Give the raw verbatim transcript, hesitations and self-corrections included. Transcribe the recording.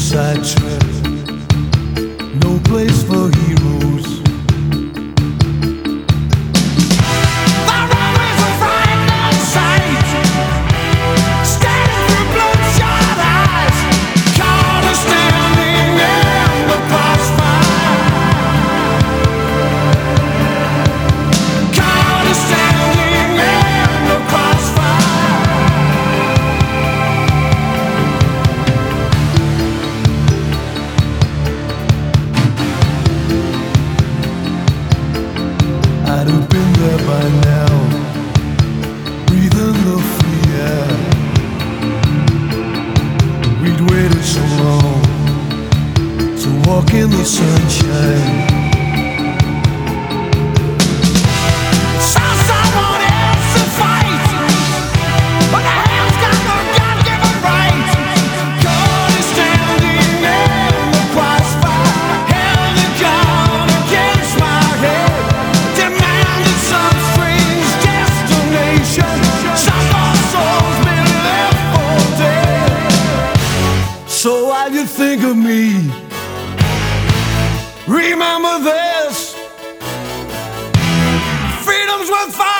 suicide trip, no place for heroes. They're always a frightening sight, staring through bloodshot eyes, caught us standing in the crossfire, caught us standing in the crossfire. I'd have been there by now, breathing the free air. We'd waited so long to walk in the sunshine. Saw someone else to fight, but the hell's got no God-given right. God is standing in the crossfire, held a gun against my head, demanded some strange destination. Some lost souls been left for dead. So while you think of me, Remember this, freedom's worth fighting.